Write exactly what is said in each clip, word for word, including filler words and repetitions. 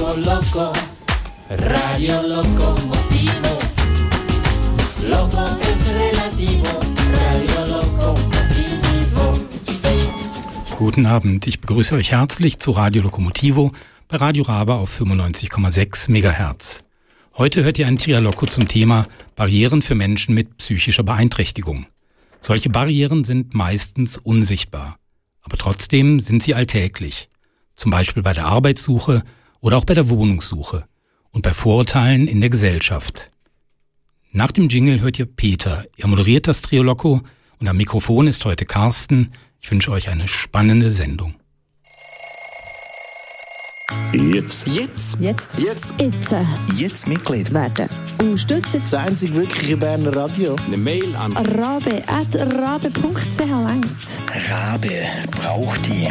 Loco, loco, Radio Locomotivo. Loco es relativo, Radio Locomotivo. Guten Abend, ich begrüße euch herzlich zu Radio Locomotivo bei Radio Rabe auf fünfundneunzig Komma sechs Megahertz. Heute hört ihr ein Trialoco zum Thema Barrieren für Menschen mit psychischer Beeinträchtigung. Solche Barrieren sind meistens unsichtbar, aber trotzdem sind sie alltäglich. Zum Beispiel bei der Arbeitssuche oder auch bei der Wohnungssuche und bei Vorurteilen in der Gesellschaft. Nach dem Jingle hört ihr Peter. Er moderiert das Trialoco und am Mikrofon ist heute Carsten. Ich wünsche euch eine spannende Sendung. Jetzt. Jetzt. Jetzt. Jetzt. Jetzt. Jetzt Mitglied Werden. Unterstützen. Das einzig wirkliche Berner Radio. Eine Mail an rabe at rabe punkt c h langt. Rabe braucht die.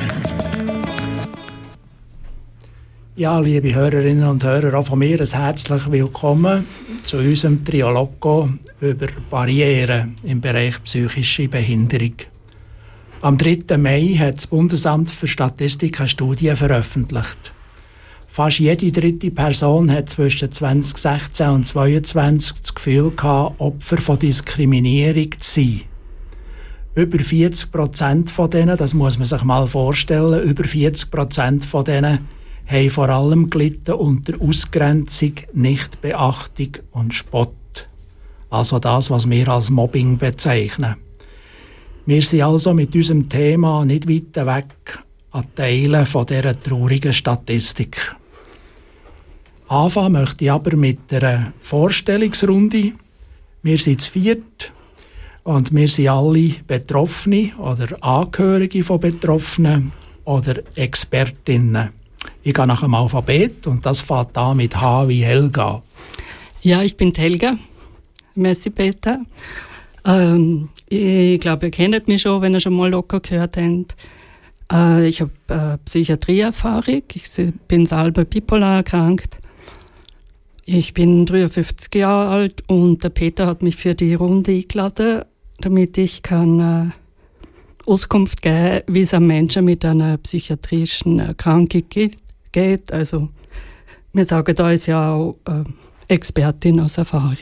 Ja, liebe Hörerinnen und Hörer, auch von mir ein herzlich willkommen zu unserem Trialoco über Barrieren im Bereich psychische Behinderung. Am dritten Mai hat das Bundesamt für Statistik eine Studie veröffentlicht. Fast jede dritte Person hat zwischen zwanzig sechzehn und zweitausendzweiundzwanzig das Gefühl gehabt, Opfer von Diskriminierung zu sein. Über vierzig Prozent von denen, das muss man sich mal vorstellen, über vierzig Prozent von denen haben vor allem gelitten unter Ausgrenzung, Nichtbeachtung und Spott. Also das, was wir als Mobbing bezeichnen. Wir sind also mit unserem Thema nicht weit weg an Teilen von dieser traurigen Statistik. Anfangen möchte ich aber mit einer Vorstellungsrunde. Wir sind zu viert und wir sind alle Betroffene oder Angehörige von Betroffenen oder Expertinnen. Ich gehe nach dem Alphabet und das fängt an mit H wie Helga. Ja, ich bin Helga. Merci, Peter. Ähm, ich glaube, ihr kennt mich schon, wenn ihr schon mal locker gehört habt. Äh, ich habe äh, Psychiatrieerfahrung. Ich bin selber bipolar erkrankt. Ich bin dreiundfünfzig Jahre alt und der Peter hat mich für die Runde eingeladen, damit ich kann äh, Auskunft geben, wie es einem Menschen mit einer psychiatrischen Erkrankung geht. Also, wir sagen da ist ja auch äh, Expertin aus Erfahrung.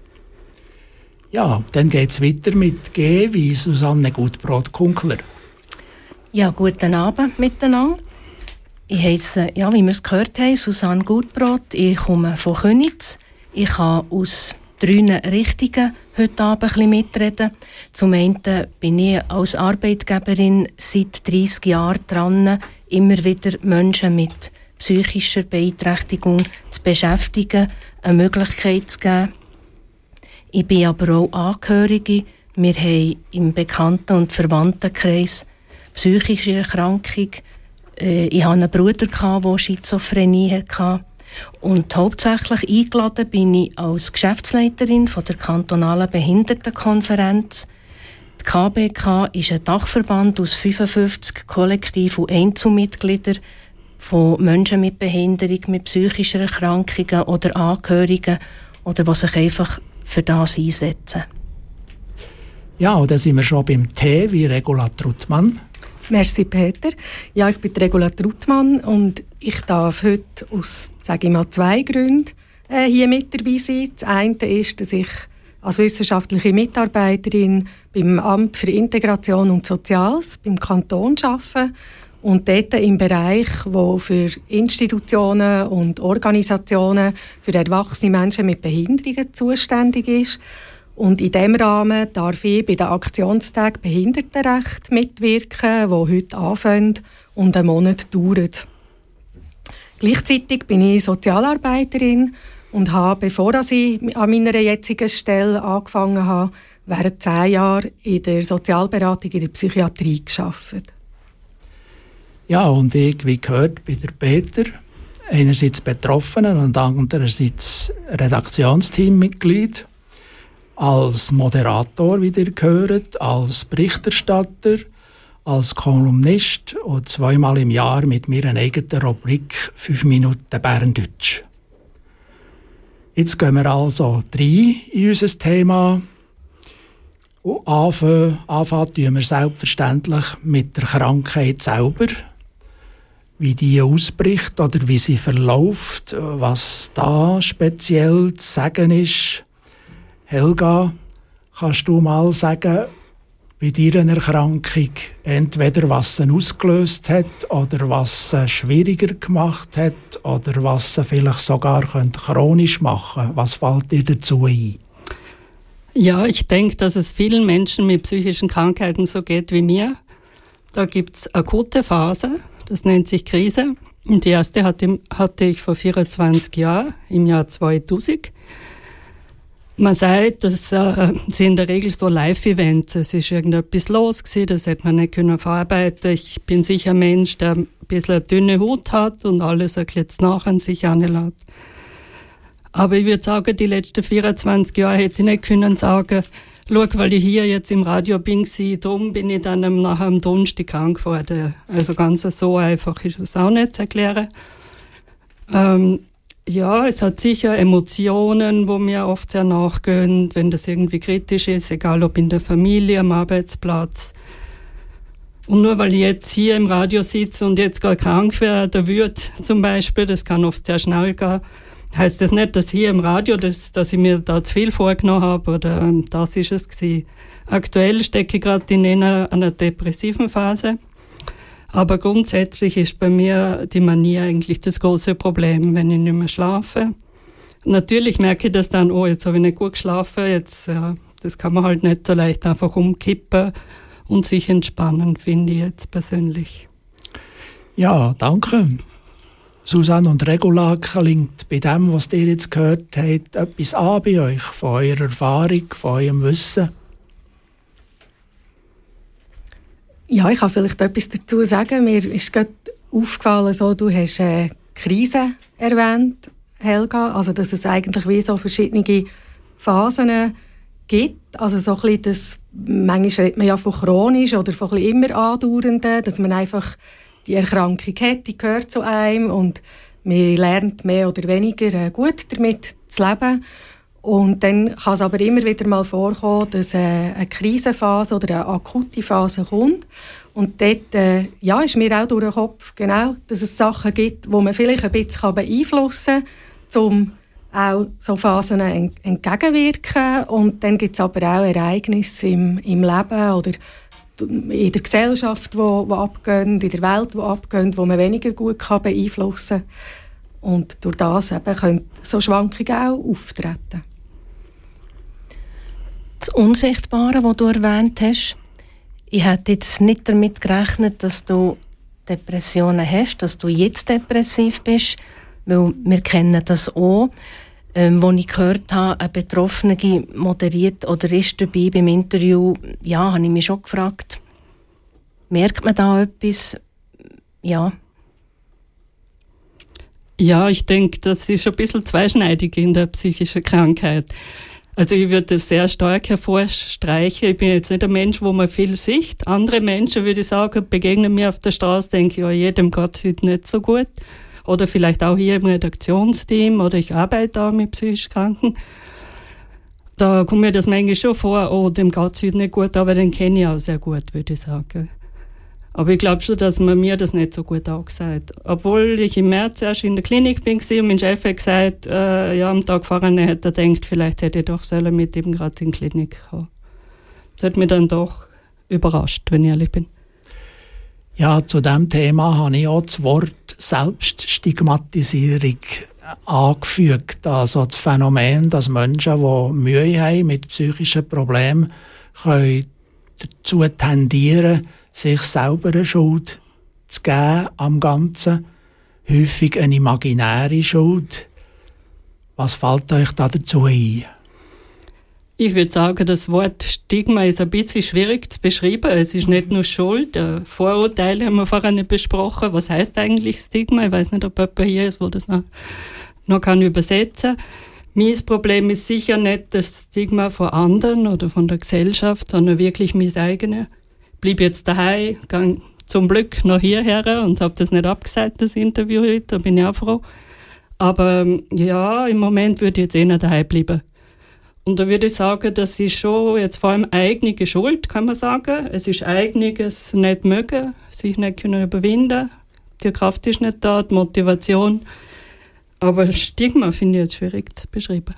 Ja, dann geht es weiter mit G wie Susanne Gutbrot-Kunkler. Ja, guten Abend miteinander. Ich heisse, ja, wie wir es gehört haben, Susanne Gutbrot. Ich komme von Königs. Ich kann aus drei Richtungen heute Abend ein bisschen mitreden. Zum einen bin ich als Arbeitgeberin seit dreissig Jahren dran, immer wieder Menschen mit psychischer Beeinträchtigung zu beschäftigen, eine Möglichkeit zu geben. Ich bin aber auch Angehörige. Wir haben im Bekannten- und Verwandtenkreis psychische Erkrankung. Ich hatte einen Bruder, der Schizophrenie hatte. Und hauptsächlich eingeladen bin ich als Geschäftsleiterin von der kantonalen Behindertenkonferenz. Die K B K ist ein Dachverband aus fünfundfünfzig Kollektiv- und Einzelmitgliedern von Menschen mit Behinderung, mit psychischen Erkrankungen oder Angehörigen oder die sich einfach für das einsetzen. Ja, und dann sind wir schon beim T wie Regula Truttmann. Merci, Peter. Ja, ich bin Regula Truttmann und ich darf heute aus, sage ich mal, zwei Gründen äh, hier mit dabei sein. Das eine ist, dass ich als wissenschaftliche Mitarbeiterin beim Amt für Integration und Soziales beim Kanton arbeite und dort im Bereich, wo für Institutionen und Organisationen für erwachsene Menschen mit Behinderungen zuständig ist. Und in diesem Rahmen darf ich bei den Aktionstagen Behindertenrecht mitwirken, die heute anfangen und einen Monat dauern. Gleichzeitig bin ich Sozialarbeiterin und habe, bevor ich an meiner jetzigen Stelle angefangen habe, während zehn Jahren in der Sozialberatung in der Psychiatrie gearbeitet. Ja, und ich, wie gehört, bin der Peter, einerseits Betroffenen und andererseits Redaktionsteammitglied, als Moderator, wie ihr gehört, als Berichterstatter, als Kolumnist und zweimal im Jahr mit mir eine eigene Rubrik «fünf Minuten Berndeutsch». Jetzt gehen wir also rein in unser Thema. Und anfangen, anfangen tun wir selbstverständlich mit der Krankheit selber. wie die ausbricht oder wie sie verläuft, was da speziell zu sagen ist. Helga, kannst du mal sagen, bei deiner Erkrankung entweder was sie ausgelöst hat oder was sie schwieriger gemacht hat oder was sie vielleicht sogar chronisch machen könnte? Was fällt dir dazu ein? Ja, ich denke, dass es vielen Menschen mit psychischen Krankheiten so geht wie mir. Da gibt es akute Phase, das nennt sich Krise. Und die erste hatte, hatte ich vor vierundzwanzig Jahren, im Jahr zweitausend. Man sagt, das äh, sind in der Regel so Live-Events. Es ist irgendetwas los gewesen, das hätte man nicht können verarbeiten. Ich bin sicher ein Mensch, der ein bisschen eine dünne Haut hat und alles ein bisschen nach an sich anlässt. Aber ich würde sagen, die letzten vierundzwanzig Jahre hätte ich nicht können sagen, schau, weil ich hier jetzt im Radio bin, darum bin ich dann am, nachher am Donnerstag krank geworden. Also ganz so einfach ist es auch nicht zu erklären. Ähm, ja, es hat sicher Emotionen, wo mir oft sehr nachgehen, wenn das irgendwie kritisch ist, egal ob in der Familie, am Arbeitsplatz. Und nur weil ich jetzt hier im Radio sitze und jetzt gar krank werde, würde zum Beispiel, das kann oft sehr schnell gehen, heißt das nicht, dass hier im Radio, das, dass ich mir da zu viel vorgenommen habe oder ähm, das ist es gewesen. Aktuell stecke ich gerade in einer, einer depressiven Phase, aber grundsätzlich ist bei mir die Manie eigentlich das große Problem, wenn ich nicht mehr schlafe. Natürlich merke ich das dann, oh, jetzt habe ich nicht gut geschlafen, jetzt, ja, das kann man halt nicht so leicht einfach umkippen und sich entspannen, finde ich jetzt persönlich. Ja, danke. Susanne und Regula, klingt bei dem, was ihr jetzt gehört habt, etwas an bei euch, von eurer Erfahrung, von eurem Wissen? Ja, ich kann vielleicht etwas dazu sagen. Mir ist gerade aufgefallen, so, du hast äh, Krise erwähnt, Helga, also dass es eigentlich wie so verschiedene Phasen gibt. Also so ein bisschen das, manchmal redet man ja von chronisch oder von ein bisschen immer andauernden, dass man einfach die Erkrankung hat, die gehört zu einem und man lernt mehr oder weniger gut damit zu leben. Und dann kann es aber immer wieder mal vorkommen, dass eine Krisenphase oder eine akute Phase kommt. Und dort äh, ja, ist mir auch durch den Kopf, genau, dass es Sachen gibt, die man vielleicht ein bisschen beeinflussen kann, um auch so Phasen entgegenwirken. Und dann gibt es aber auch Ereignisse im, im Leben oder in der Gesellschaft, die, die abgehen, in der Welt, die abgehen, die man weniger gut kann beeinflussen kann. Und durch das eben können so Schwankungen auch auftreten. Das Unsichtbare, das du erwähnt hast, ich hätte jetzt nicht damit gerechnet, dass du Depressionen hast, dass du jetzt depressiv bist, weil wir kennen das auch. Ähm, als ich gehört habe, eine Betroffene moderiert oder ist dabei beim Interview, ja, habe ich mich schon gefragt, merkt man da etwas? Ja. Ja, ich denke, das ist ein bisschen zweischneidig in der psychischen Krankheit. Also ich würde das sehr stark hervorstreichen. Ich bin jetzt nicht ein Mensch, wo man viel sieht. Andere Menschen, würde ich sagen, begegnen mir auf der Straße, denke ich, ja, jedem geht es heute nicht so gut. Oder vielleicht auch hier im Redaktionsteam oder ich arbeite auch mit psychisch Kranken. Da kommt mir das manchmal schon vor, oh, dem geht es heute nicht gut, aber den kenne ich auch sehr gut, würde ich sagen. Aber ich glaube schon, dass man mir das nicht so gut angesagt hat. Obwohl ich im März erst in der Klinik bin und mein Chef hat gesagt, äh, ja, am Tag vorher hat er gedacht, vielleicht hätte ich doch sollen mit ihm gerade in die Klinik kommen. Das hat mich dann doch überrascht, wenn ich ehrlich bin. Ja, zu diesem Thema habe ich auch das Wort Selbststigmatisierung angefügt. Also das Phänomen, dass Menschen, die Mühe haben mit psychischen Problemen, können dazu tendieren, sich selber eine Schuld zu geben am Ganzen. Häufig eine imaginäre Schuld. Was fällt euch da dazu ein? Ich würde sagen, das Wort Stigma ist ein bisschen schwierig zu beschreiben. Es ist nicht nur Schuld. Vorurteile haben wir vorher nicht besprochen. Was heißt eigentlich Stigma? Ich weiß nicht, ob jemand hier ist, wo das noch, noch kann übersetzen kann. Mein Problem ist sicher nicht das Stigma von anderen oder von der Gesellschaft, sondern wirklich mein eigenes. Ich bleibe jetzt daheim, gehe zum Glück noch hierher und habe das nicht abgesagt, das Interview heute. Da bin ich auch froh. Aber ja, im Moment würde ich jetzt eh nicht daheim bleiben. Und da würde ich sagen, das ist schon jetzt vor allem eigene Schuld, kann man sagen. Es ist eigenes nicht mögen, sich nicht können überwinden, die Kraft ist nicht da, die Motivation. Aber Stigma finde ich jetzt schwierig zu beschreiben.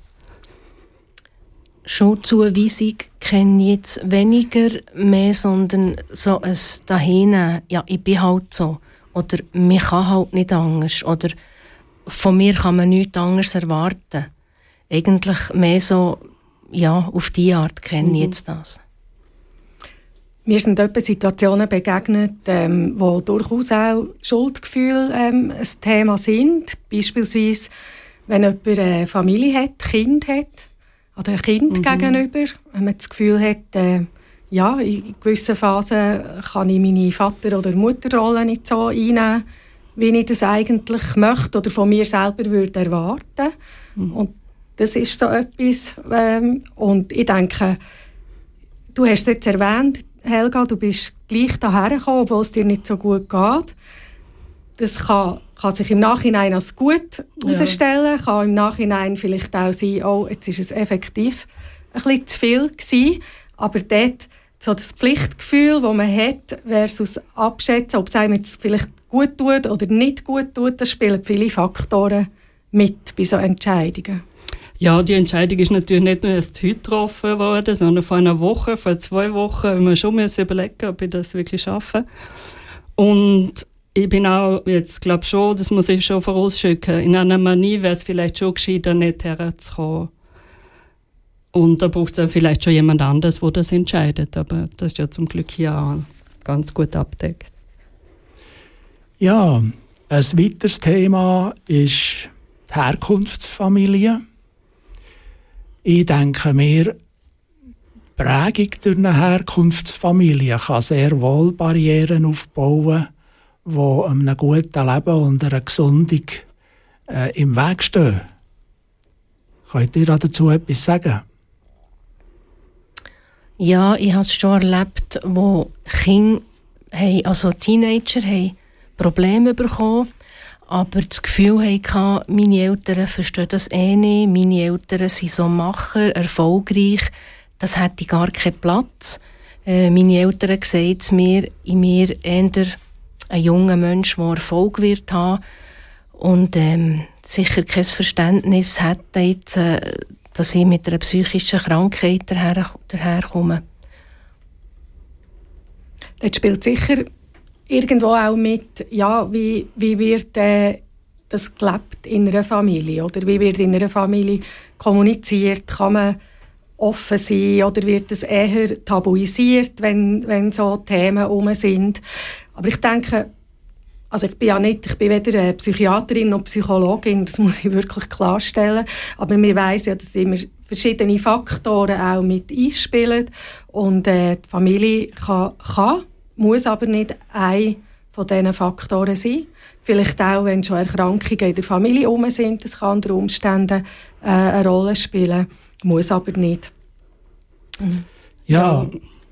Schuldzuweisung kenne ich jetzt weniger mehr, sondern so ein dahin, ja, ich bin halt so. Oder mir kann halt nicht anders. Oder von mir kann man nichts anderes erwarten. Eigentlich mehr so, ja, auf die Art kenne ich jetzt das. Mir sind etwa Situationen begegnet, ähm, wo durchaus auch Schuldgefühle ähm, ein Thema sind. Beispielsweise, wenn jemand eine Familie hat, ein Kind hat, oder ein Kind mhm. gegenüber, wenn man das Gefühl hat, äh, ja, in gewissen Phasen kann ich meine Vater- oder Mutterrolle nicht so einnehmen, wie ich das eigentlich möchte oder von mir selber würde erwarten. Mhm. Und das ist so etwas. Ähm, und ich denke, du hast es jetzt erwähnt, Helga, du bist gleich daher gekommen, obwohl es dir nicht so gut geht. Das kann, kann sich im Nachhinein als gut herausstellen, ja. Kann im Nachhinein vielleicht auch sein, oh, jetzt ist es effektiv ein bisschen zu viel gewesen. Aber dort so das Pflichtgefühl, das man hat, versus abschätzen, ob es einem jetzt vielleicht gut tut oder nicht gut tut, das spielen viele Faktoren mit bei so Entscheidungen. Ja, die Entscheidung ist natürlich nicht nur erst heute getroffen worden, sondern vor einer Woche, vor zwei Wochen, haben wir schon überlegen, ob ich das wirklich schaffe. Und ich bin auch jetzt, glaube schon, das muss ich schon vorausschicken, in einer Manie wäre es vielleicht schon gescheiter, nicht herzukommen. Und da braucht es dann vielleicht schon jemand anderes, der das entscheidet. Aber das ist ja zum Glück hier auch ganz gut abgedeckt. Ja, ein weiteres Thema ist die Herkunftsfamilie. Ich denke mir, die Prägung durch eine Herkunftsfamilie kann sehr wohl Barrieren aufbauen, die einem guten Leben und einer Gesundung äh, im Weg stehen. Könnt ihr dazu etwas sagen? Ja, ich habe es schon erlebt, wo Kinder, haben, also Teenager, haben Probleme bekommen, aber das Gefühl hatten, meine Eltern verstehen das eh nicht, meine Eltern sind so Macher, erfolgreich, das hätte gar keinen Platz. Äh, meine Eltern sehen mir, in mir eher ein junger Mensch, der Erfolg wird haben und ähm, sicher kein Verständnis hätte, jetzt, äh, dass ich mit einer psychischen Krankheit daher, daherkomme. Das spielt sicher irgendwo auch mit, ja, wie, wie wird äh, das gelebt in einer Familie, oder wie wird in einer Familie kommuniziert, kann man offen sein oder wird es eher tabuisiert, wenn, wenn so Themen herum sind. Aber ich denke, also ich bin ja nicht, ich bin weder eine Psychiaterin noch Psychologin, das muss ich wirklich klarstellen, aber wir weiss ja, dass immer verschiedene Faktoren auch mit einspielen und äh, die Familie kann, kann muss aber nicht ein von diesen Faktoren sein. Vielleicht auch, wenn schon Erkrankungen in der Familie herum sind, das kann unter Umständen äh, eine Rolle spielen, muss aber nicht. Mhm. Ja,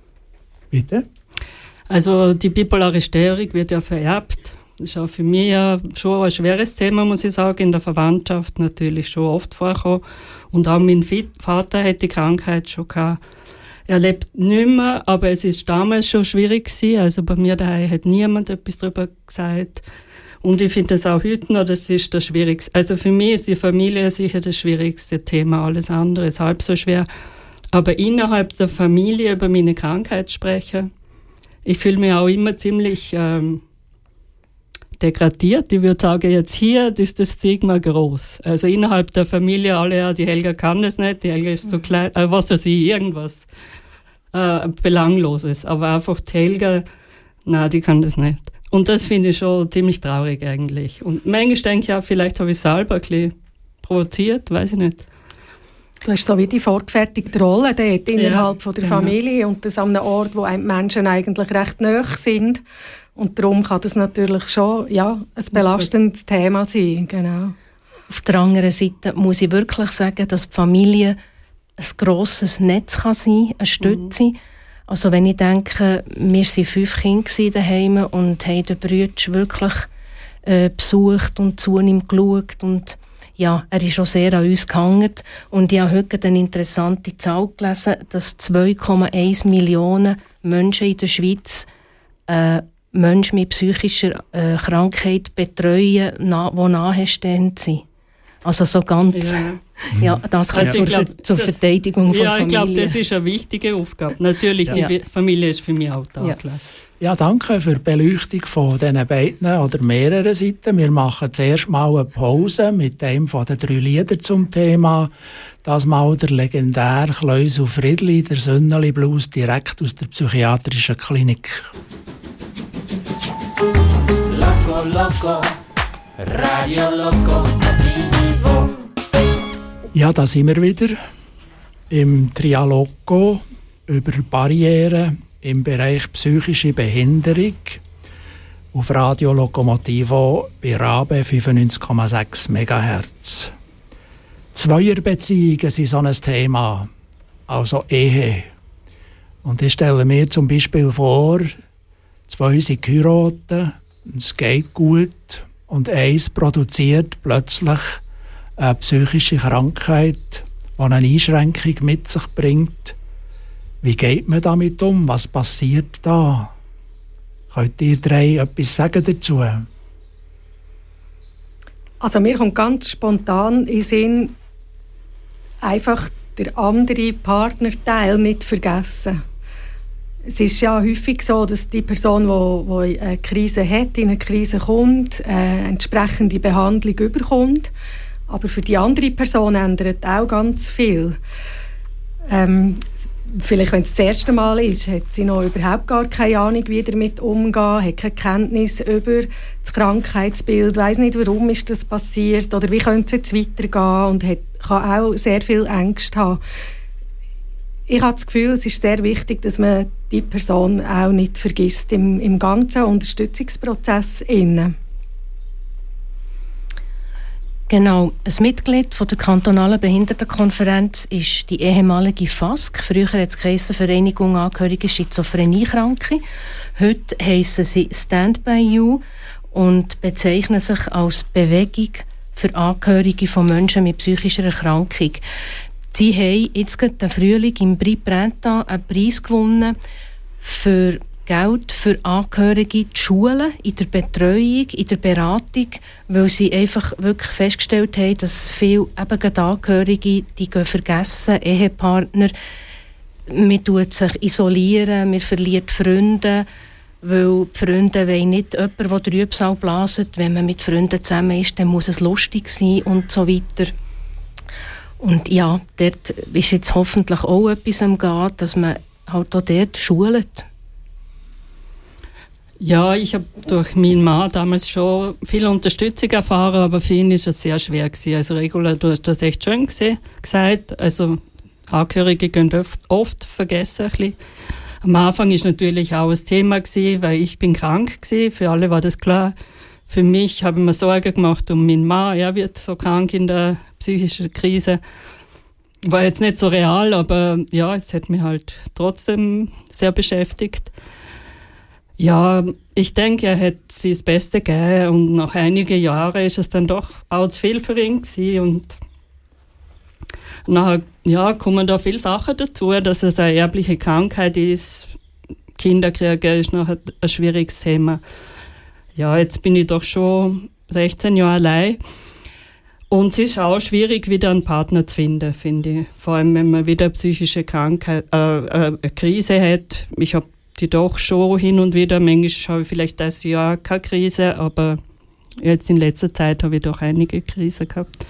bitte? Also die bipolare Störung wird ja vererbt. Das ist auch für mich ja schon ein schweres Thema, muss ich sagen, in der Verwandtschaft natürlich schon oft vorgekommen. Und auch mein Vater hat die Krankheit schon gehabt. Er lebt nicht mehr, aber es ist damals schon schwierig gewesen. Also bei mir daheim hat niemand etwas darüber gesagt. Und ich finde das auch heute noch, das ist das Schwierigste. Also für mich ist die Familie sicher das schwierigste Thema. Alles andere ist halb so schwer. Aber innerhalb der Familie über meine Krankheit sprechen, ich fühle mich auch immer ziemlich ähm, degradiert. Ich würde sagen, jetzt hier ist das Stigma groß. Also innerhalb der Familie, alle, ja, die Helga kann das nicht, die Helga ist so klein, äh, was weiß ich, irgendwas äh, Belangloses. Aber einfach die Helga, nein, die kann das nicht. Und das finde ich schon ziemlich traurig eigentlich. Und manchmal denke ich auch, vielleicht habe ich es selber ein bisschen provoziert, weiß ich nicht. Du hast so wie die vorgefertigte Rolle dort innerhalb ja, von der genau. Familie und das an einem Ort, wo einem Menschen eigentlich recht nahe sind. Und darum kann das natürlich schon ja, ein belastendes Thema sein. Genau. Auf der anderen Seite muss ich wirklich sagen, dass die Familie ein grosses Netz kann sein, eine Stütze. Mhm. Also wenn ich denke, wir waren fünf Kinder daheim und haben den Brütsch wirklich äh, besucht und zu ihm geschaut. Und ja, er ist schon sehr an uns gehangen. Und ich habe heute eine interessante Zahl gelesen, dass zwei Komma eins Millionen Menschen in der Schweiz äh, Menschen mit psychischer äh, Krankheit betreuen, na, die nahestehend sind. Also so ganz, ja, ja das also zur, glaub, zur das, Verteidigung von ja, Familie. Ja, ich glaube, das ist eine wichtige Aufgabe. Natürlich, ja. die Familie ist für mich auch da. Ja. Klar. Ja, danke für die Beleuchtung von diesen beiden oder mehreren Seiten. Wir machen zuerst mal eine Pause mit einem von den drei Liedern zum Thema. Das mal der legendäre Kleusel Friedli, der Sünneli Blues, direkt aus der psychiatrischen Klinik. Loco, loco, Radio Locomotivo. Ja, da sind wir wieder im Trialogo über Barrieren im Bereich psychische Behinderung auf Radio Locomotivo bei Rabe fünfundneunzig Komma sechs Megahertz. Zweierbeziehungen sind so ein Thema, also Ehe. Und ich stelle mir zum Beispiel vor, zwei sind geheiratet, es geht gut und eins produziert plötzlich eine psychische Krankheit, die eine Einschränkung mit sich bringt. Wie geht man damit um? Was passiert da? Könnt ihr drei etwas sagen dazu? Also mir kommt ganz spontan in den Sinn, einfach der andere Partnerteil nicht vergessen. Es ist ja häufig so, dass die Person, die eine Krise hat, in eine Krise kommt, eine entsprechende Behandlung überkommt. Aber für die andere Person ändert auch ganz viel. Ähm, vielleicht, wenn es das erste Mal ist, hat sie noch überhaupt gar keine Ahnung, wie damit umgehen, hat keine Kenntnis über das Krankheitsbild, weiss nicht, warum ist das passiert oder wie könnte es jetzt weitergehen und hat, kann auch sehr viel Ängste haben. Ich habe das Gefühl, es ist sehr wichtig, dass man die Person auch nicht vergisst im, im ganzen Unterstützungsprozess innen. Genau. Ein Mitglied von der kantonalen Behindertenkonferenz ist die ehemalige F A S K. Früher hat es geheissen, Vereinigung Angehörige Schizophrenie-Kranke. Heute heissen sie Stand by You und bezeichnen sich als Bewegung für Angehörige von Menschen mit psychischer Erkrankung. Sie haben jetzt gerade den Frühling im Prix Printemps einen Preis gewonnen für Geld für Angehörige, die Schulen, in der Betreuung, in der Beratung, weil sie einfach wirklich festgestellt haben, dass viele eben Angehörige, die gehen vergessen, Ehepartner, man tut sich isolieren, man verliert Freunde, weil die Freunde wollen nicht jemanden, der Trübsal blaset. Wenn man mit Freunden zusammen ist, dann muss es lustig sein und so weiter. Und ja, dort ist jetzt hoffentlich auch etwas am Gehen, dass man halt auch dort schult. Ja, ich habe durch meinen Mann damals schon viel Unterstützung erfahren, aber für ihn ist es sehr schwer gewesen. Also Regula, du hast das echt schön gesehen, gesagt. Also Angehörige gehen oft, oft vergessen ein bisschen. Am Anfang ist natürlich auch ein Thema gewesen, weil ich bin krank gewesen. Für alle war das klar. Für mich habe ich mir Sorgen gemacht um meinen Mann. Er wird so krank in der psychischen Krise. War jetzt nicht so real, aber ja, es hat mich halt trotzdem sehr beschäftigt. Ja, ich denke, er hat sich das Beste gegeben und nach einigen Jahren ist es dann doch auch zu viel für ihn gewesen und nachher, ja, kommen da viele Sachen dazu, dass es eine erbliche Krankheit ist. Kinder kriegen ist nachher ein schwieriges Thema. Ja, jetzt bin ich doch schon sechzehn Jahre allein und es ist auch schwierig, wieder einen Partner zu finden, finde ich. Vor allem, wenn man wieder eine psychische Krankheit, äh, eine Krise hat. Ich habe die doch schon hin und wieder. Manchmal habe ich vielleicht das Jahr keine Krise, aber jetzt in letzter Zeit habe ich doch einige Krisen gehabt.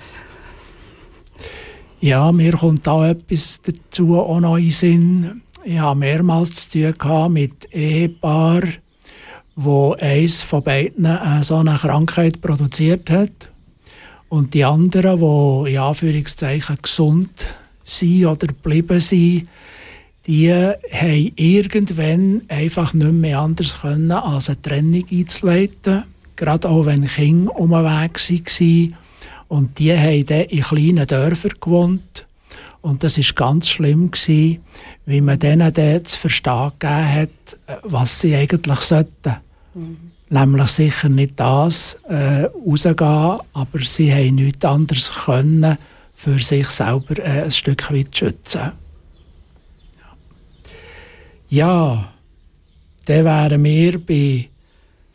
Ja, mir kommt da etwas dazu auch noch in den Sinn. Ich habe mehrmals zu tun gehabt mit Ehepaaren, wo eins von beiden eine so eine Krankheit produziert hat und die anderen, die in Anführungszeichen gesund sind oder geblieben sind, die haben irgendwann einfach nicht mehr anders können, als eine Trennung einzuleiten. Gerade auch wenn Kinder um den Weg waren. Und die haben dann in kleinen Dörfern gewohnt. Und das war ganz schlimm, wie man denen dann zu verstehen gegeben hat, was sie eigentlich sollten. Mhm. Nämlich sicher nicht das äh, rausgehen, aber sie haben nichts anderes können, für sich selber äh, ein Stück weit zu schützen. Ja, dann wären wir bei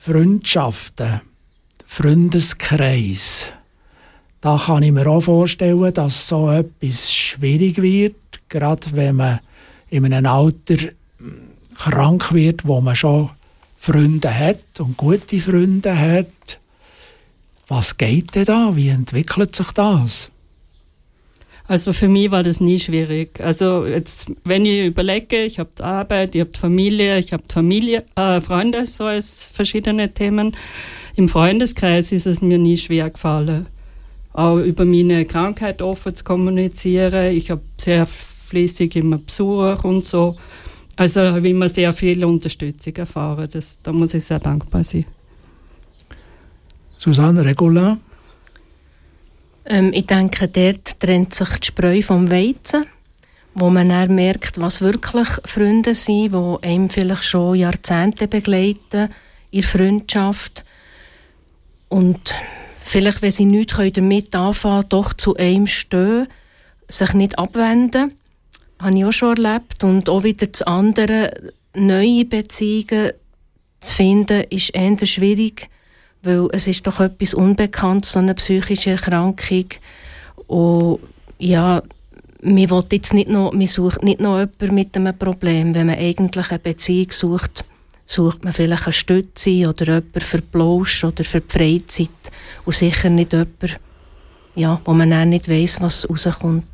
Freundschaften, Freundeskreis, da kann ich mir auch vorstellen, dass so etwas schwierig wird, gerade wenn man in einem Alter krank wird, wo man schon Freunde hat und gute Freunde hat. Was geht denn da? Wie entwickelt sich das? Also für mich war das nie schwierig. Also jetzt, wenn ich überlege, ich habe die Arbeit, ich habe die Familie, ich habe die Familie, äh, Freunde, so als verschiedene Themen. Im Freundeskreis ist es mir nie schwer gefallen, auch über meine Krankheit offen zu kommunizieren. Ich habe sehr fließig immer Besuch und so. Also habe ich immer sehr viel Unterstützung erfahren. Das, da muss ich sehr dankbar sein. Susanne Regula? Ähm, ich denke, dort trennt sich die Spreu vom Weizen, wo man dann merkt, was wirklich Freunde sind, die einem vielleicht schon Jahrzehnte begleiten in der Freundschaft. Und vielleicht, wenn sie nichts damit anfangen können, doch zu einem stehen, sich nicht abwenden. Das habe ich auch schon erlebt. Und auch wieder das andere, neue Beziehungen zu finden, ist eher schwierig, weil es ist doch etwas Unbekanntes, so eine psychische Erkrankung. Und ja, man will jetzt nicht noch, man sucht nicht noch jemanden mit einem Problem. Wenn man eigentlich eine Beziehung sucht, sucht man vielleicht eine Stütze oder jemanden für die Plausch oder für die Freizeit. Und sicher nicht jemanden, ja, wo man dann nicht weiss, was rauskommt.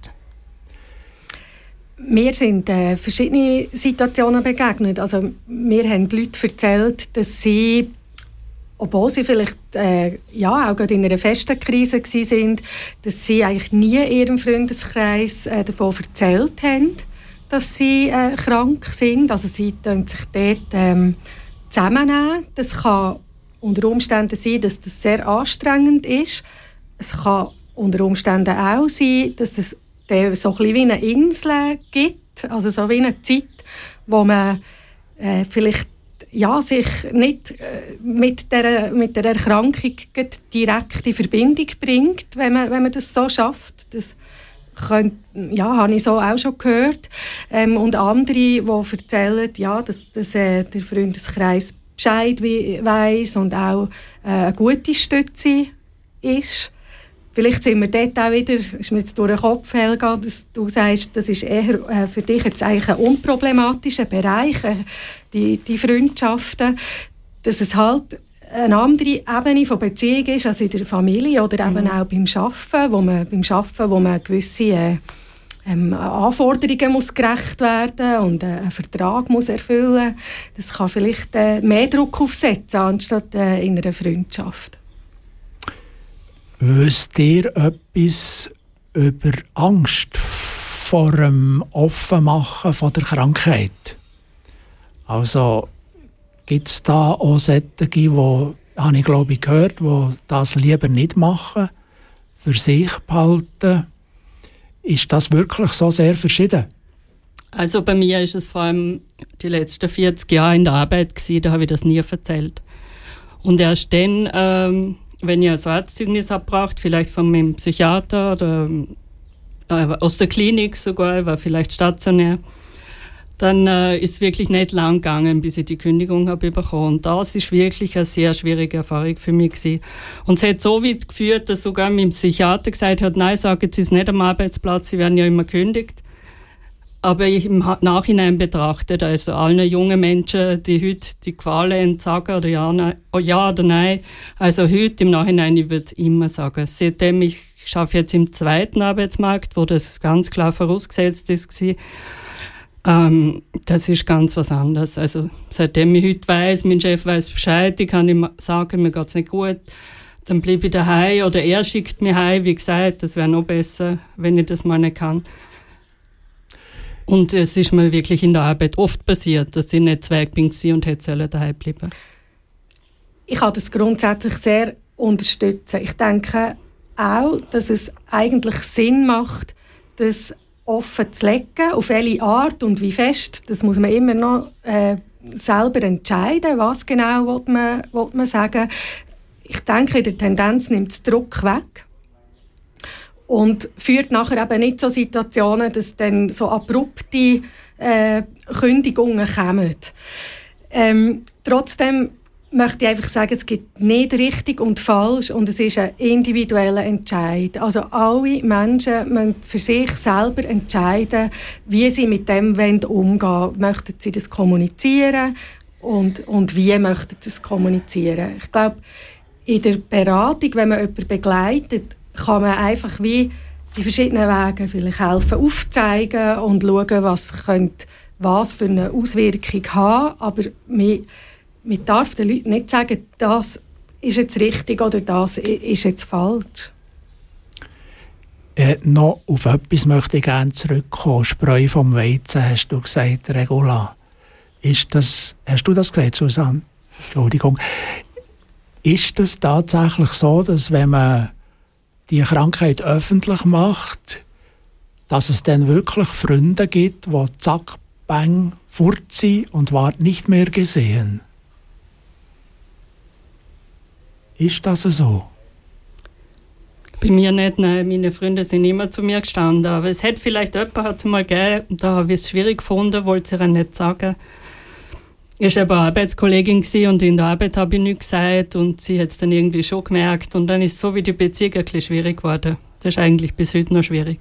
Mir sind äh, verschiedene Situationen begegnet. Also, mir haben die Leute erzählt, dass sie, obwohl sie vielleicht äh, ja, auch gerade in einer festen Krise waren, dass sie eigentlich nie in ihrem Freundeskreis äh, davon erzählt haben, dass sie äh, krank sind. Also sie können sich dort ähm, zusammennehmen. Das kann unter Umständen sein, dass das sehr anstrengend ist. Es kann unter Umständen auch sein, dass es so ein bisschen wie eine Insel gibt, also so wie eine Zeit, wo man äh, vielleicht ja, sich nicht äh, mit, der, mit der Erkrankung direkt in Verbindung bringt, wenn man, wenn man das so schafft. Das könnt, ja, habe ich so auch schon gehört. Ähm, und andere, die erzählen, ja, dass, dass äh, der Freundeskreis Bescheid weiss und auch äh, eine gute Stütze ist. Vielleicht sind wir dort auch wieder, ist mir jetzt durch den Kopf, Helga, dass du sagst, das ist eher äh, für dich jetzt eigentlich ein unproblematischer Bereich, äh, die, die Freundschaften, dass es halt eine andere Ebene von Beziehung ist als in der Familie oder eben mhm. auch beim Arbeiten, wo man, beim Arbeiten, wo man gewisse äh, ähm, Anforderungen muss gerecht werden und äh, einen Vertrag muss erfüllen. Das kann vielleicht äh, mehr Druck aufsetzen, anstatt äh, in einer Freundschaft. Wisst ihr etwas über Angst vor dem Offenmachen von der Krankheit? Also gibt es da auch solche, die, habe ich glaube ich gehört, die das lieber nicht machen, für sich behalten? Ist das wirklich so sehr verschieden? Also bei mir ist es vor allem die letzten vierzig Jahre in der Arbeit gewesen, da habe ich das nie erzählt. Und erst dann, ähm, wenn ich ein Arztzeugnis abbraucht, vielleicht von meinem Psychiater oder äh, aus der Klinik sogar, war vielleicht stationär, dann äh, ist es wirklich nicht lang gegangen, bis ich die Kündigung habe bekommen. Und das ist wirklich eine sehr schwierige Erfahrung für mich gewesen. Und es hat so weit geführt, dass sogar mein Psychiater gesagt hat, nein, sagen Sie es nicht am Arbeitsplatz, Sie werden ja immer gekündigt. Aber ich im Nachhinein betrachtet, also allen jungen Menschen, die heute die Qualen sagen oder ja, nein, oh ja oder nein, also heute im Nachhinein, ich würde immer sagen, seitdem ich arbeite jetzt im zweiten Arbeitsmarkt, wo das ganz klar vorausgesetzt ist, ähm, das ist ganz was anderes. Also seitdem ich heute weiss, mein Chef weiss Bescheid, ich kann ihm sagen, mir geht's nicht gut, dann bleibe ich daheim oder er schickt mich heim, wie gesagt, das wäre noch besser, wenn ich das mal nicht kann. Und es ist mir wirklich in der Arbeit oft passiert, dass ich nicht zweig bin und hätte daheim bleiben. Ich kann das grundsätzlich sehr unterstützen. Ich denke auch, dass es eigentlich Sinn macht, das offen zu legen, auf welche Art und wie fest. Das muss man immer noch äh, selber entscheiden, was genau will man, will man sagen. Ich denke, in der Tendenz nimmt es Druck weg. Und führt nachher eben nicht zu Situationen, dass dann so abrupte äh, Kündigungen kommen. Ähm, trotzdem möchte ich einfach sagen, es gibt nicht richtig und falsch und es ist ein individueller Entscheid. Also alle Menschen müssen für sich selber entscheiden, wie sie mit dem umgehen wollen. Möchten sie das kommunizieren und, und wie möchten sie es kommunizieren? Ich glaube, in der Beratung, wenn man jemanden begleitet, kann man einfach wie die verschiedenen Wege vielleicht helfen, aufzeigen und schauen, was könnte was für eine Auswirkung haben. Aber man, man darf den Leuten nicht sagen, das ist jetzt richtig oder das ist jetzt falsch. Äh, noch auf etwas möchte ich gerne zurückkommen. Spreu vom Weizen, hast du gesagt, Regula. Ist das, hast du das gesagt, Susanne? Entschuldigung. Ist das tatsächlich so, dass wenn man die Krankheit öffentlich macht, dass es dann wirklich Freunde gibt, die zack, bang, fort sind und ward nicht mehr gesehen? Ist das so? Bei mir nicht, nein. Meine Freunde sind immer zu mir gestanden. Aber es hätte vielleicht jemanden hat's mal gegeben, da habe ich es schwierig gefunden, wollte sie ihr nicht sagen. Ich war eben eine Arbeitskollegin und in der Arbeit habe ich nichts gesagt und sie hat es dann irgendwie schon gemerkt. Und dann ist so wie die Beziehung ein bisschen schwierig geworden. Das ist eigentlich bis heute noch schwierig.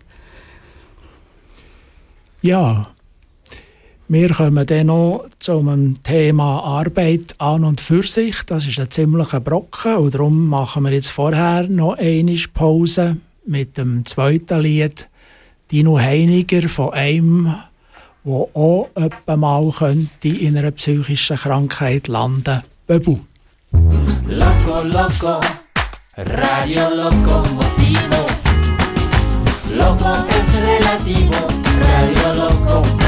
Ja, wir kommen dann noch zum Thema Arbeit an und für sich. Das ist ein ziemlicher Brocken und darum machen wir jetzt vorher noch eine Pause mit dem zweiten Lied. Dino Heiniger von einem, der auch etwa mal könnte in einer psychischen Krankheit landen. Bebu. Loco, loco, Radio Locomotivo. Loco es relativo, Radio Locomotivo.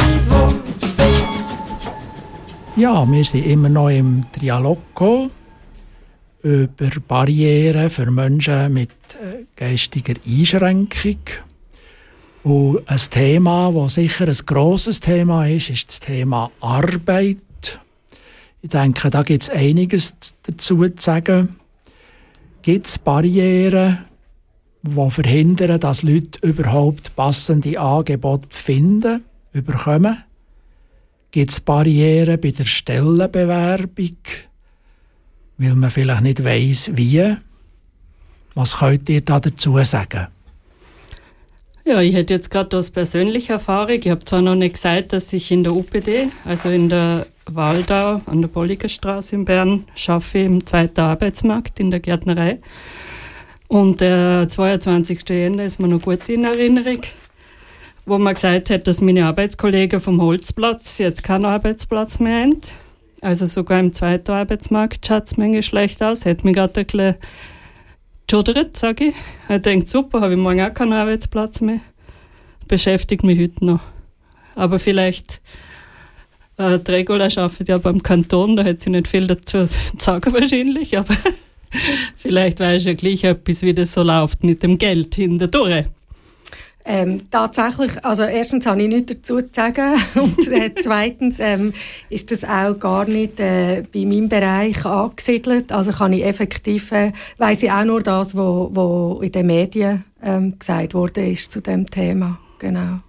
Ja, wir sind immer noch im Trialoco über Barrieren für Menschen mit geistiger Einschränkung. Und ein Thema, das sicher ein grosses Thema ist, ist das Thema Arbeit. Ich denke, da gibt es einiges dazu zu sagen. Gibt es Barrieren, die verhindern, dass Leute überhaupt passende Angebote finden, bekommen? Gibt es Barrieren bei der Stellenbewerbung, weil man vielleicht nicht weiss, wie? Was könnt ihr da dazu sagen? Ja, ich hätte jetzt gerade aus persönlicher Erfahrung, ich habe zwar noch nicht gesagt, dass ich in der U P D, also in der Waldau an der Bolligerstraße in Bern, arbeite im zweiten Arbeitsmarkt in der Gärtnerei. Und der zweiundzwanzigsten Jänner ist mir noch gut in Erinnerung, wo man gesagt hat, dass meine Arbeitskollegen vom Holzplatz jetzt keinen Arbeitsplatz mehr haben. Also sogar im zweiten Arbeitsmarkt schaut es manchmal schlecht aus. Hat mich gerade ein bisschen geschudert, sage ich. Ich denke, super, habe ich morgen auch keinen Arbeitsplatz mehr. Beschäftigt mich heute noch. Aber vielleicht, äh, die Regula arbeitet ja beim Kanton, da hat sie nicht viel dazu zu sagen wahrscheinlich, aber vielleicht weiß ja gleich etwas, wie das so läuft mit dem Geld hindurch. Ähm, tatsächlich, also erstens habe ich nichts dazu zu sagen und äh, zweitens ähm, ist das auch gar nicht äh, bei meinem Bereich angesiedelt. Also kann ich effektiv, äh, weiss ich auch nur das, was wo, wo in den Medien ähm, gesagt wurde ist zu dem Thema. Genau.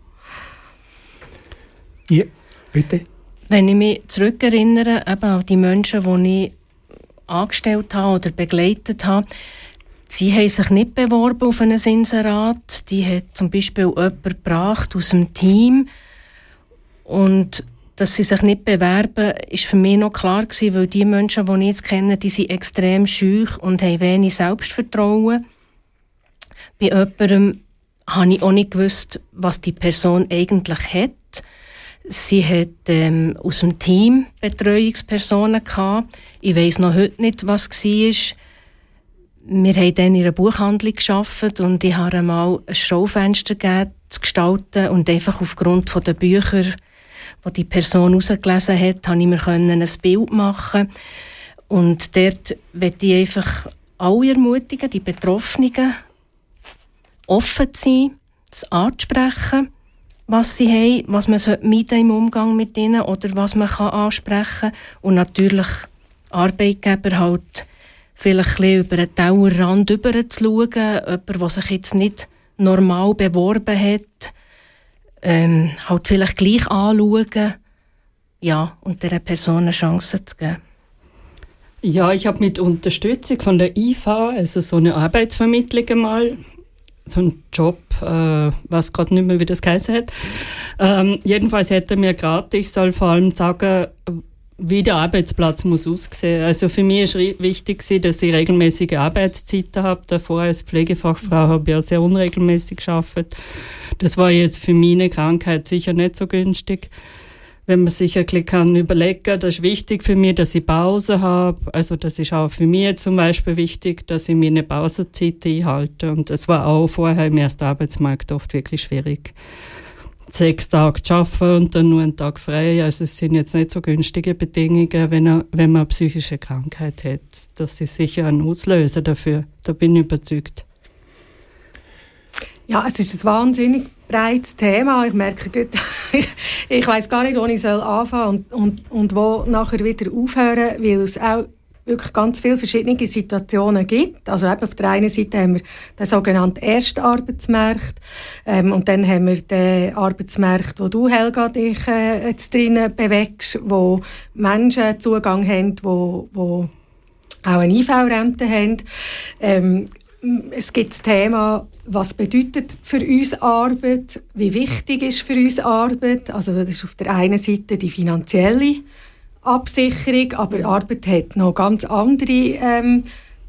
Ja, bitte. Wenn ich mich zurückerinnere eben an die Menschen, die ich angestellt habe oder begleitet habe, sie haben sich nicht beworben auf ein Inserat. Die hat zum Beispiel jemanden gebracht aus dem Team. Und dass sie sich nicht bewerben, ist für mich noch klar gewesen, weil die Menschen, die ich jetzt kenne, die sind extrem schüch und haben wenig Selbstvertrauen. Bei jemandem habe ich auch nicht gewusst, was die Person eigentlich hat. Sie hat ähm, aus dem Team Betreuungspersonen gehabt. Ich weiss noch heute nicht, was war. Wir haben dann in einer Buchhandlung gearbeitet und ich habe einmal ein Schaufenster gegeben, zu gestalten und einfach aufgrund der Bücher, die die Person herausgelesen hat, konnte ich mir ein Bild machen. Und dort möchte ich einfach alle ermutigen, die Betroffenen, offen zu sein, zu ansprechen, was sie haben, was man meiden im Umgang mit ihnen oder was man ansprechen kann. Und natürlich Arbeitgeber halt vielleicht ein bisschen über den Tellerrand rüber zu schauen, jemand, der sich jetzt nicht normal beworben hat, ähm, halt vielleicht gleich anschauen, ja, und dieser Person eine Chance zu geben. Ja, ich habe mit Unterstützung von der I V, also so eine Arbeitsvermittlung einmal, so einen Job, äh, weiß gerade nicht mehr, wie das geheißen hat. Ähm, jedenfalls hat er mir geraten, ich soll vor allem sagen, wie der Arbeitsplatz muss aussehen. Also für mich war wichtig, dass ich regelmäßige Arbeitszeiten habe. Davor als Pflegefachfrau habe ich ja sehr unregelmäßig gearbeitet. Das war jetzt für meine Krankheit sicher nicht so günstig. Wenn man sich ein bisschen kann überlegen, das ist wichtig für mich, dass ich Pause habe. Also das ist auch für mich zum Beispiel wichtig, dass ich meine Pausenzeit einhalte. Und das war auch vorher im ersten Arbeitsmarkt oft wirklich schwierig. Sechs Tage zu arbeiten und dann nur einen Tag frei. Also es sind jetzt nicht so günstige Bedingungen, wenn, er, wenn man eine psychische Krankheit hat. Das ist sicher ein Auslöser dafür. Da bin ich überzeugt. Ja, es ist ein wahnsinnig breites Thema. Ich merke gut, ich, ich weiss gar nicht, wo ich anfangen soll und, und, und wo nachher wieder aufhören, weil es auch wirklich ganz viele verschiedene Situationen gibt. Also eben auf der einen Seite haben wir den sogenannten Erstarbeitsmarkt ähm, und dann haben wir den Arbeitsmarkt, wo du, Helga, dich äh, jetzt drinnen bewegst, wo Menschen Zugang haben, wo, wo auch eine I V-Rente haben. Ähm, Es gibt das Thema, was bedeutet für uns Arbeit, wie wichtig ist für uns Arbeit. Also das ist auf der einen Seite die finanzielle Absicherung, aber Arbeit hat noch ganz andere ähm,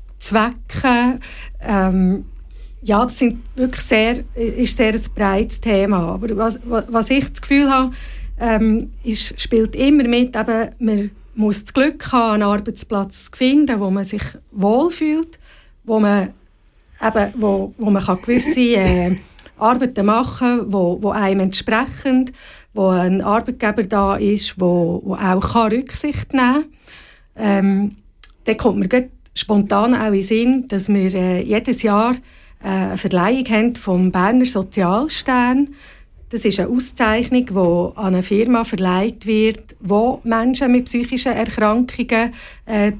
Zwecke. Ähm, ja, das sind wirklich sehr, ist sehr ein breites Thema. Aber was, was ich das Gefühl habe, ähm, ist, spielt immer mit, eben, man muss das Glück haben, einen Arbeitsplatz zu finden, wo man sich wohlfühlt, wo man Eben, wo, wo man kann gewisse äh, Arbeiten machen kann, wo, wo einem entsprechen, wo ein Arbeitgeber da ist, wo, wo auch kann Rücksicht nehmen kann. Ähm, dann kommt mir spontan auch in den Sinn, dass wir äh, jedes Jahr äh, eine Verleihung haben vom Berner Sozialstern. Das ist eine Auszeichnung, die an eine Firma verleiht wird, die Menschen mit psychischen Erkrankungen äh,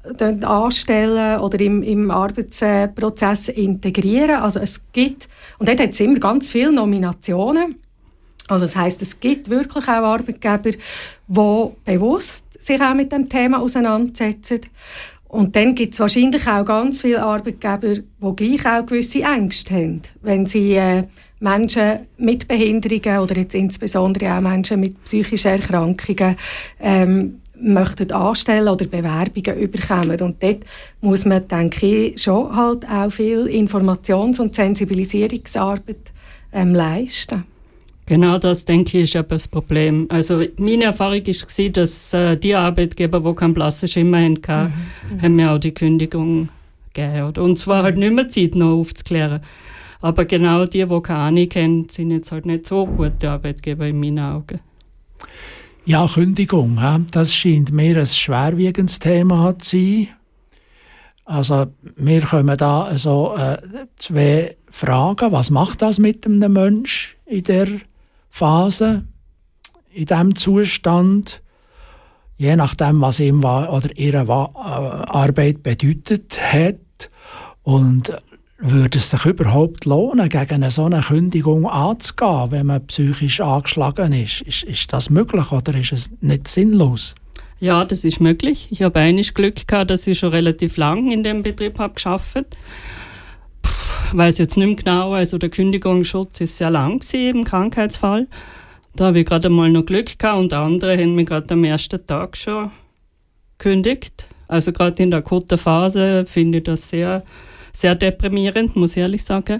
anstellen oder im, im Arbeitsprozess integrieren. Also es gibt, und dort hat es immer ganz viele Nominationen. Also das heisst, es gibt wirklich auch Arbeitgeber, die bewusst sich auch mit dem Thema auseinandersetzen. Und dann gibt es wahrscheinlich auch ganz viele Arbeitgeber, die gleich auch gewisse Ängste haben, wenn sie äh, Menschen mit Behinderungen oder jetzt insbesondere auch Menschen mit psychischen Erkrankungen ähm, möchten anstellen oder Bewerbungen überkommen. Und dort muss man, denke ich, schon halt auch viel Informations- und Sensibilisierungsarbeit ähm, leisten. Genau das, denke ich, ist eben das Problem. Also meine Erfahrung war, dass äh, die Arbeitgeber, die keinen blassen Schimmer hatten, mhm. haben mir auch die Kündigung gegeben. Und zwar halt nicht mehr Zeit, noch aufzuklären. Aber genau die, die keine Ahnung haben, sind jetzt halt nicht so gute Arbeitgeber in meinen Augen. Ja, Kündigung, das scheint mir ein schwerwiegendes Thema zu sein. Also, wir kommen da so äh, zwei Fragen. Was macht das mit einem Menschen in der Phase, in diesem Zustand? Je nachdem, was ihm oder ihre Arbeit bedeutet hat. Und würde es sich überhaupt lohnen, gegen eine so eine Kündigung anzugehen, wenn man psychisch angeschlagen ist? Ist, ist das möglich oder ist es nicht sinnlos? Ja, das ist möglich. Ich habe einiges Glück gehabt, dass ich schon relativ lang in dem Betrieb habe gearbeitet. Ich weiss jetzt nicht mehr genau, also der Kündigungsschutz ist sehr lang gewesen im Krankheitsfall. Da habe ich gerade einmal noch Glück gehabt und andere haben mich gerade am ersten Tag schon gekündigt. Also gerade in der akuten Phase finde ich das sehr Sehr deprimierend, muss ich ehrlich sagen.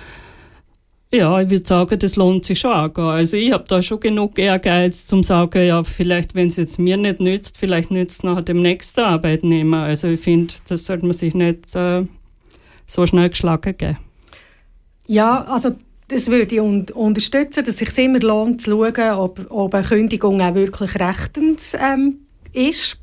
Ja, ich würde sagen, das lohnt sich schon angehen. Also ich habe da schon genug Ehrgeiz, zum zu sagen, ja, vielleicht, wenn es jetzt mir nicht nützt, vielleicht nützt es nachher dem nächsten Arbeitnehmer. Also ich finde, das sollte man sich nicht äh, so schnell geschlagen geben. Ja, also das würde ich un- unterstützen, dass es sich immer lohnt, zu schauen, ob, ob eine Kündigung auch wirklich rechtens ähm, ist.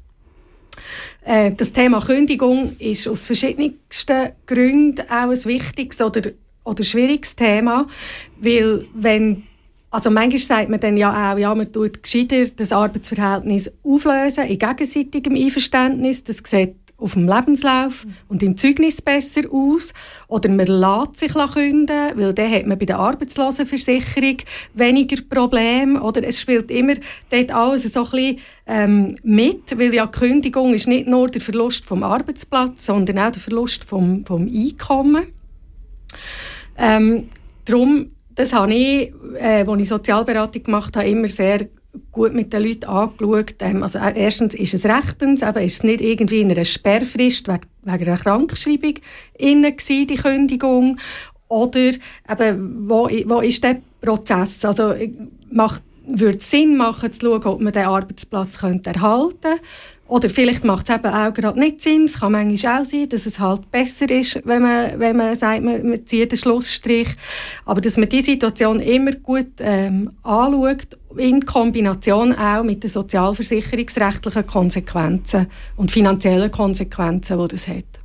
Das Thema Kündigung ist aus verschiedensten Gründen auch ein wichtiges oder, oder schwieriges Thema, weil wenn, also manchmal sagt man dann ja auch, ja, man tut gescheiter das Arbeitsverhältnis auflösen in gegenseitigem Einverständnis. Das sieht auf dem Lebenslauf und im Zeugnis besser aus. Oder man lässt sich künden, weil dann hat man bei der Arbeitslosenversicherung weniger Probleme. Oder es spielt immer dort alles so ein bisschen ähm, mit, weil ja die Kündigung ist nicht nur der Verlust vom Arbeitsplatz, sondern auch der Verlust vom, vom Einkommen. Ähm, darum, das habe ich, äh, als ich Sozialberatung gemacht habe, immer sehr gut mit den Leuten angeschaut. Ähm, also erstens ist es rechtens, eben ist es nicht irgendwie in einer Sperrfrist wegen, wegen einer Krankschreibung innen gsi, die Kündigung. Oder eben, wo, wo ist der Prozess? Also macht, würde es Sinn machen, zu schauen, ob man den Arbeitsplatz könnte erhalten könnte. Oder vielleicht macht es eben auch gerade nicht Sinn. Es kann manchmal auch sein, dass es halt besser ist, wenn man, wenn man sagt, man, man zieht den Schlussstrich. Aber dass man die Situation immer gut ähm, anschaut, in Kombination auch mit den sozialversicherungsrechtlichen Konsequenzen und finanziellen Konsequenzen, die das hat.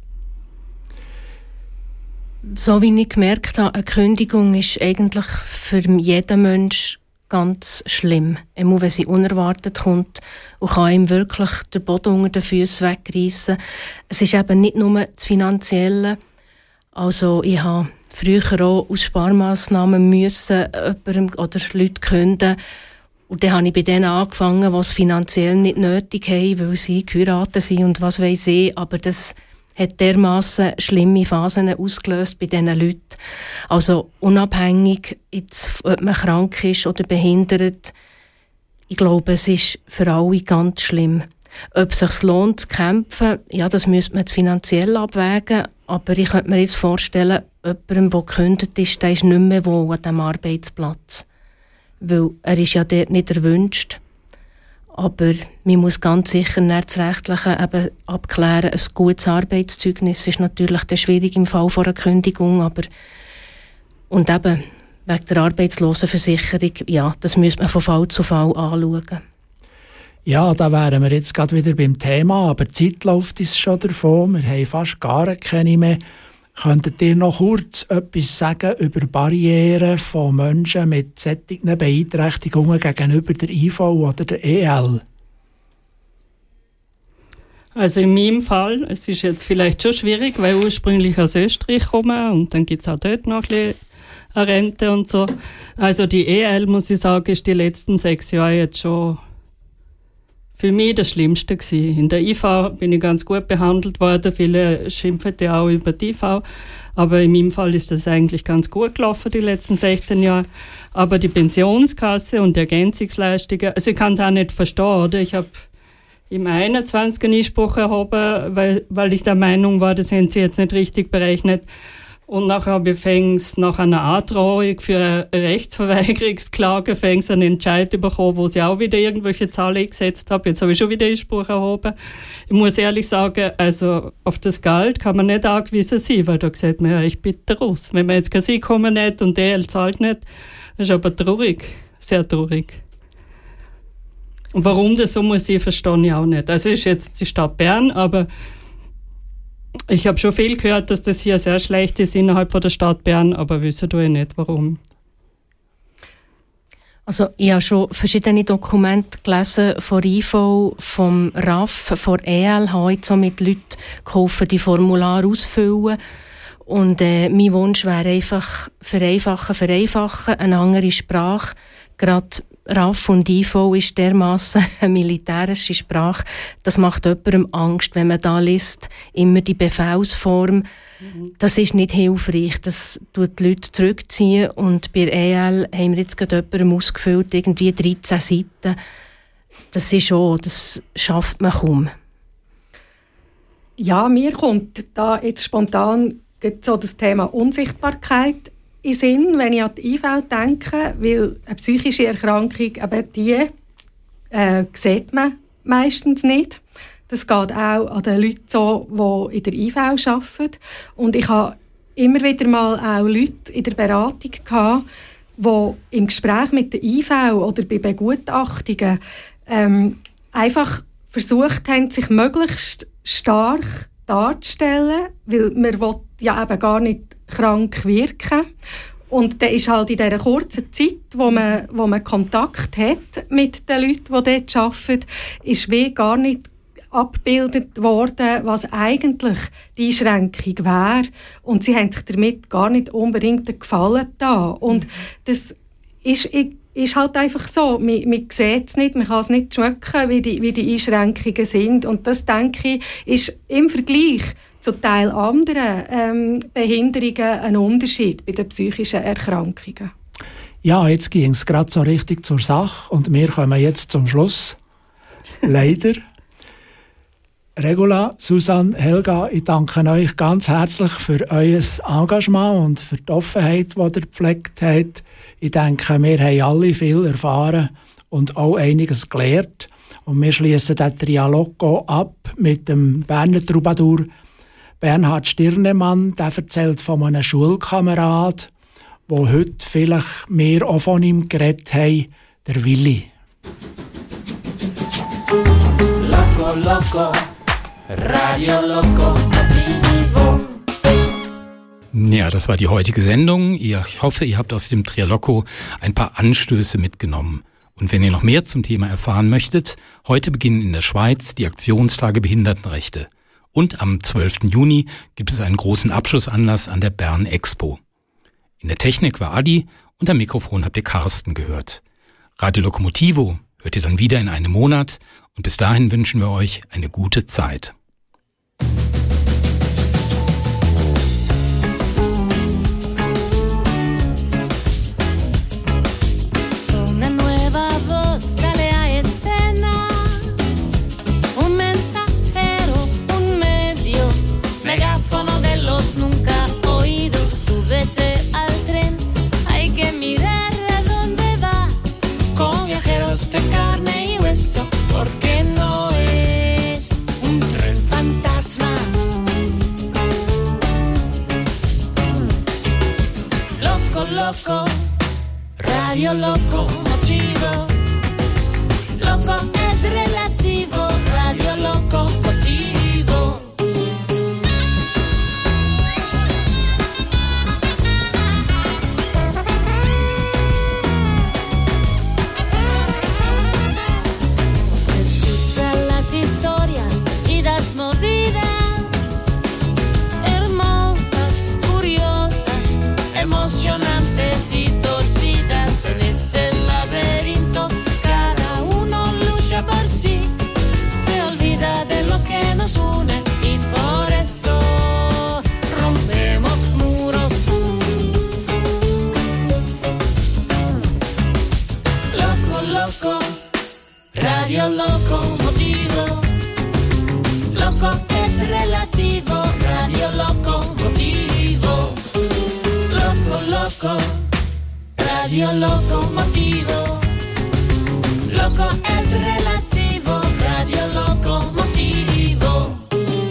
So wie ich gemerkt habe, eine Kündigung ist eigentlich für jeden Menschen ganz schlimm. Auch wenn sie unerwartet kommt und kann ihm wirklich den Boden unter den Füßen wegreissen. Es ist eben nicht nur das Finanzielle. Also ich habe früher auch aus Sparmaßnahmen müssen jemandem oder Leute künden. Und dann habe ich bei denen angefangen, die es finanziell nicht nötig haben, weil sie geheiratet sind und was weiss ich. Aber das hat dermassen schlimme Phasen ausgelöst bei diesen Leuten. Also unabhängig, jetzt, ob man krank ist oder behindert, ich glaube, es ist für alle ganz schlimm. Ob es sich lohnt zu kämpfen, ja, das müsste man finanziell abwägen, aber ich könnte mir jetzt vorstellen, jemandem, der gekündigt ist, der ist nicht mehr wohl an diesem Arbeitsplatz. Weil er ist ja dort nicht erwünscht. Aber man muss ganz sicher das Rechtliche eben abklären. Ein gutes Arbeitszeugnis ist natürlich dann schwierig im Fall von einer Kündigung. Aber und eben wegen der Arbeitslosenversicherung, ja, das müsste man von Fall zu Fall anschauen. Ja, da wären wir jetzt gerade wieder beim Thema, aber die Zeit läuft uns schon davon. Wir haben fast gar keine mehr. Könntet ihr noch kurz etwas sagen über Barrieren von Menschen mit solchen Beeinträchtigungen gegenüber der I V oder der E L? Also in meinem Fall, es ist jetzt vielleicht schon schwierig, weil ursprünglich aus Österreich komme und dann gibt es auch dort noch ein bisschen eine Rente und so. Also die E L, muss ich sagen, ist die letzten sechs Jahre jetzt schon für mich das Schlimmste gewesen. In der I V bin ich ganz gut behandelt worden. Viele schimpfen ja auch über die I V. Aber in meinem Fall ist das eigentlich ganz gut gelaufen, die letzten sechzehn Jahre. Aber die Pensionskasse und die Ergänzungsleistungen, also ich kann es auch nicht verstehen, oder? Ich habe im einundzwanzig einen Einspruch erhoben, weil, weil ich der Meinung war, das haben sie jetzt nicht richtig berechnet. Und nachher habe ich fängst nach einer Androhung für eine Rechtsverweigerungsklage fängst einen Entscheid bekommen, wo sie auch wieder irgendwelche Zahlen gesetzt haben. Jetzt habe ich schon wieder Einspruch erhoben. Ich muss ehrlich sagen, also auf das Geld kann man nicht angewiesen sein, weil da sieht man ja echt bitter aus. Wenn man jetzt kein Einkommen hat und D L zahlt nicht, das ist aber traurig, sehr traurig. Und warum das so muss ich, verstehe ich auch nicht. Also ist jetzt die Stadt Bern, aber ich habe schon viel gehört, dass das hier sehr schlecht ist innerhalb von der Stadt Bern, aber wissen tue ich nicht, warum. Also ich habe schon verschiedene Dokumente gelesen von I V, vom R A F, von E L, habe jetzt so mit Leuten geholfen, die Formulare auszufüllen. Und äh, mein Wunsch wäre einfach vereinfachen, vereinfachen, eine andere Sprache. Gerade R A F und I V ist dermassen eine militärische Sprache. Das macht jemandem Angst, wenn man da liest, immer die Befehlsform. Mhm. Das ist nicht hilfreich. Das tut die Leute zurückziehen. Und bei E L haben wir jetzt gerade jemandem ausgefüllt, irgendwie dreizehn Seiten. Das ist schon, das schafft man kaum. Ja, mir kommt da jetzt spontan so das Thema Unsichtbarkeit in Sinn, wenn ich an die I V denke, weil eine psychische Erkrankung, eben die äh, sieht man meistens nicht. Das geht auch an den Leuten so, die in der I V arbeiten. Und ich habe immer wieder mal auch Leute in der Beratung gehabt, die im Gespräch mit der I V oder bei Begutachtungen ähm, einfach versucht haben, sich möglichst stark darzustellen, weil man will ja eben gar nicht krank wirken. Und dann ist halt in dieser kurzen Zeit, wo man, wo man Kontakt hat mit den Leuten, die dort arbeiten, ist wie gar nicht abgebildet worden, was eigentlich die Einschränkung wäre. Und sie haben sich damit gar nicht unbedingt einen Gefallen getan. Und das ist, ist halt einfach so. Man, man sieht es nicht, man kann es nicht schmecken, wie die, wie die Einschränkungen sind. Und das, denke ich, ist im Vergleich zu Teil anderen ähm, Behinderungen ein Unterschied bei den psychischen Erkrankungen. Ja, jetzt ging es gerade so richtig zur Sache und wir kommen jetzt zum Schluss. Leider. Regula, Susanne, Helga, ich danke euch ganz herzlich für euer Engagement und für die Offenheit, die ihr gepflegt habt. Ich denke, wir haben alle viel erfahren und auch einiges gelernt. Und wir schließen den Trialogo ab mit dem Berner Troubadour Bernhard Stirnemann. Der erzählt von einem Schulkamerad, wo heute vielleicht mehr auch von ihm geredet haben, der Willi. Loco, loco, Radio Lokomotivo. Ja, das war die heutige Sendung. Ich hoffe, ihr habt aus dem Trialoco ein paar Anstöße mitgenommen. Und wenn ihr noch mehr zum Thema erfahren möchtet, heute beginnen in der Schweiz die Aktionstage Behindertenrechte. Und am zwölften Juni gibt es einen großen Abschlussanlass an der Bern Expo. In der Technik war Adi und am Mikrofon habt ihr Carsten gehört. Radio Lokomotivo hört ihr dann wieder in einem Monat und bis dahin wünschen wir euch eine gute Zeit. De carne y hueso, porque no es un tren fantasma. Loco, loco, Radio Lokomotivo. Loco es relativo, Radio Lokomotivo. Emocionantes y torcidas en ese laberinto, cada uno lucha por sí, se olvida de lo que nos une y por eso rompemos muros. Loco, loco, Radio Lokomotivo. Loco es relativo, Radio Lokomotivo. Loco, loco, Radio Lokomotivo. Loco es relativo, Radio Lokomotivo.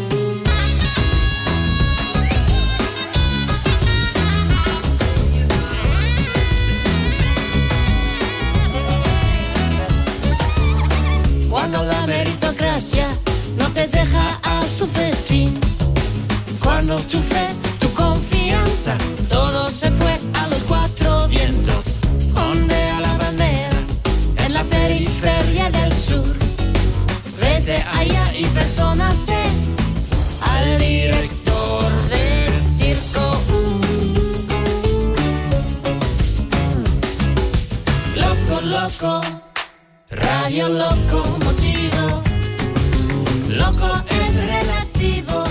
Cuando la meritocracia no te deja a su festín, cuando tu fe, tu confianza, todo se fue a los cuatro vientos. Ondea la bandera en la periferia del sur. Vete allá y persónate al director del circo. Loco, loco, Radio Lokomotivo. Loco es relativo.